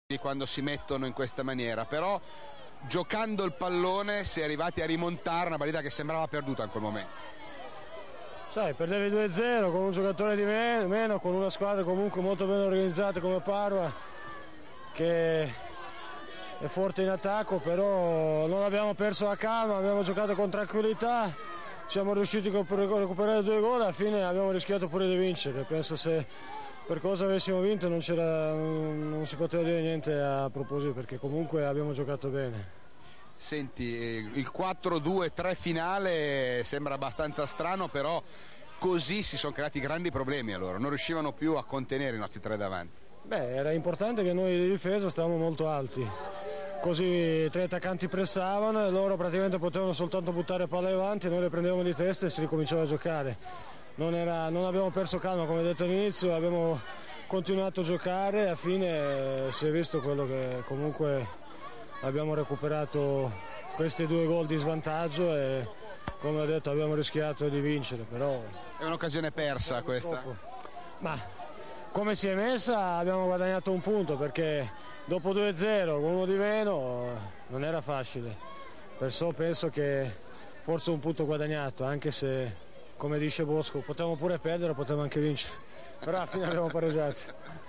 quando si mettono in questa maniera, però giocando il pallone si è arrivati a rimontare una partita che sembrava perduta in quel momento. Sai, perdevi 2-0 con un giocatore di meno, con una squadra comunque molto ben organizzata come Parma, che è forte in attacco, però non abbiamo perso la calma, abbiamo giocato con tranquillità, siamo riusciti a recuperare 2 gol, alla fine abbiamo rischiato pure di vincere. Penso se per cosa avessimo vinto non si poteva dire niente a proposito, perché comunque abbiamo giocato bene. Senti, il 4-2-3 finale sembra abbastanza strano, però così si sono creati grandi problemi a loro, non riuscivano più a contenere i nostri tre davanti. Era importante che noi di difesa stavamo molto alti, così i 3 attaccanti pressavano e loro praticamente potevano soltanto buttare palle avanti, noi le prendevamo di testa e si ricominciava a giocare. Non abbiamo perso calma, come detto all'inizio, abbiamo continuato a giocare e alla fine si è visto quello che comunque abbiamo recuperato questi 2 gol di svantaggio e come ho detto abbiamo rischiato di vincere, però è un'occasione persa questa. Ma come si è messa abbiamo guadagnato un punto, perché dopo 2-0 con uno di meno non era facile, perciò penso che forse un punto guadagnato, anche se come dice Bosco potevamo pure perdere, potevamo anche vincere, però alla fine abbiamo pareggiato.